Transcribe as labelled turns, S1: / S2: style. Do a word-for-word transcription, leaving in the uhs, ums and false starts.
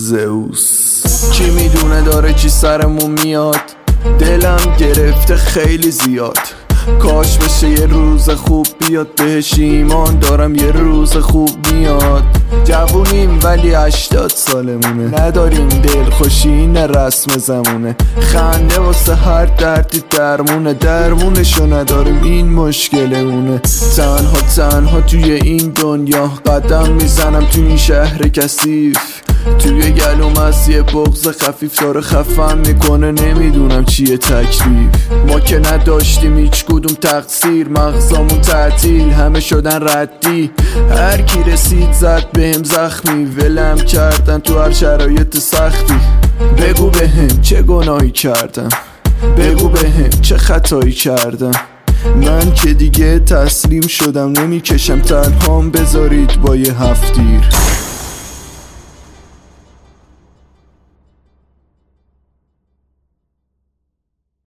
S1: زئوس. کی میدونه داره چی سرمون میاد، دلم گرفته خیلی زیاد. کاش بشه یه روز خوب بیاد، بهش ایمان دارم یه روز خوب میاد. جوونیم ولی هشتاد سالمونه، نداریم دل خوشی نه رسم زمونه. خنده واسه هر دردی درمونه، درمونشو نداریم این مشکلمونه. تنها تنها توی این دنیا قدم میزنم توی این شهر کثیف. توی گلوم از یه بغض خفیف داره خفم میکنه، نمیدونم چیه تکلیف. ما که نداشتیم هیچ کدوم تقصیر، مغزامون تعطیل همه شدن ردی. هر کی رسید زد بهم زخمی، ولم کردن تو هر شرایط سختی. بگو بهم چه گناهی کردم، بگو بهم چه خطایی کردم. من که دیگه تسلیم شدم، نمیکشم تنهام بذارید با یه هفتیر.